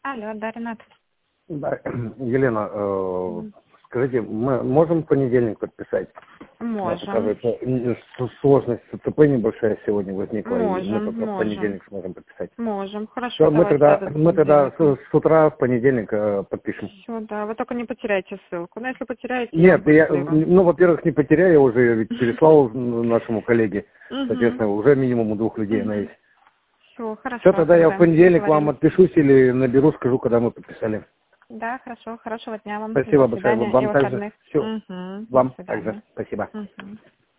Алло, да, Ренат. Да, Елена, скажите, мы можем в понедельник подписать? Можем. Оказывается, сложность ЦЦП небольшая сегодня возникла, и мы только в Можем. понедельник сможем подписать. Можем. Хорошо, Все, мы давайте тогда с утра в понедельник подпишем. Все, да. Вы только не потеряйте ссылку. Но если потеряете, Нет, я вам вышлю. ну, во-первых, не потеряю, я уже ведь переслал нашему коллеге. Соответственно, уже минимум у 2 людей она есть. Все, хорошо. Все, тогда я в понедельник вам договорились. отпишусь или наберу, скажу, когда мы подписали. Да, хорошо. Хорошего дня вам. Спасибо До большое. свидания и Вам также. выходных. Все. До Вам свидания. также. Спасибо. Мгм.